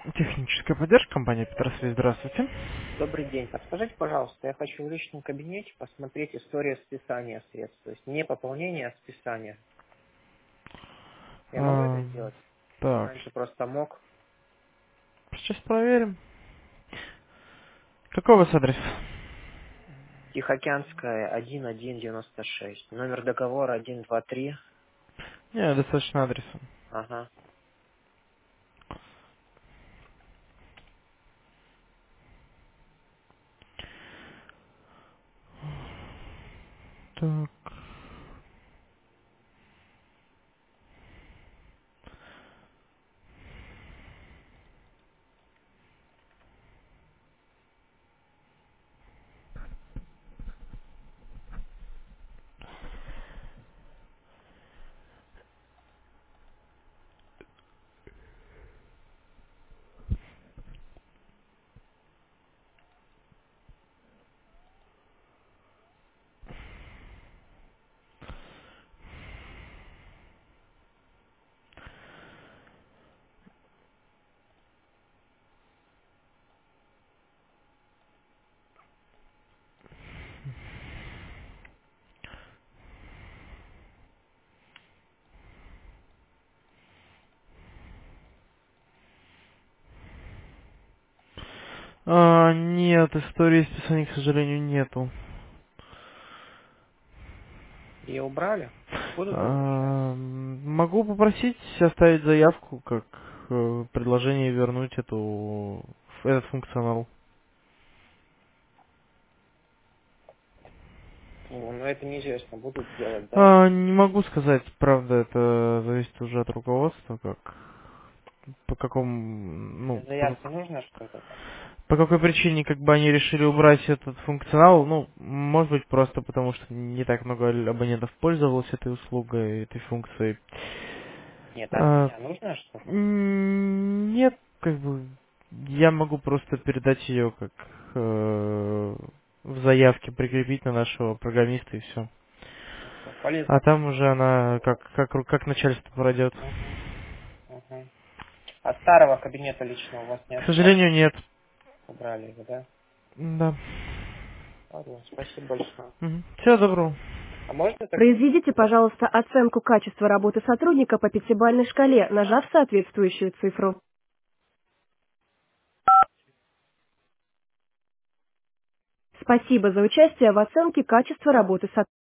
Техническая поддержка, компания Петросвязь, здравствуйте. Добрый день. Подскажите, пожалуйста, я хочу в личном кабинете посмотреть историю списания средств. То есть не пополнение, а списание. Я могу это А, сделать? так, Раньше просто мог. сейчас проверим. Какой у вас адрес? Тихоокеанская, 1196. Номер договора 123. Не, достаточно адреса. Ага. Так. Нет, истории списания, к сожалению, нету. Ее убрали? Не будут возвращать? Могу попросить оставить заявку, как предложение вернуть этот функционал. Ну, это неизвестно. Будут делать, да? Не могу сказать, правда, это зависит уже от руководства, как по какому, В заявке нужно что-то там? по какой причине как бы они решили убрать этот функционал, ну, может быть просто потому, что не так много абонентов пользовалось этой услугой, этой функцией. Нет, от А, меня нужно что-то? Нет, как бы я могу просто передать ее как в заявке прикрепить на нашего программиста и все. Хорошо. А Полезно. там уже она как начальство пройдет. Угу. Угу. А старого кабинета личного у вас не К осталось? сожалению, нет. Убрали его, да? Да. Ладно, спасибо большое. Всего доброго. А можно тогда? Произведите, пожалуйста, оценку качества работы сотрудника по пятибалльной шкале, нажав соответствующую цифру. Спасибо за участие в оценке качества работы сотрудника.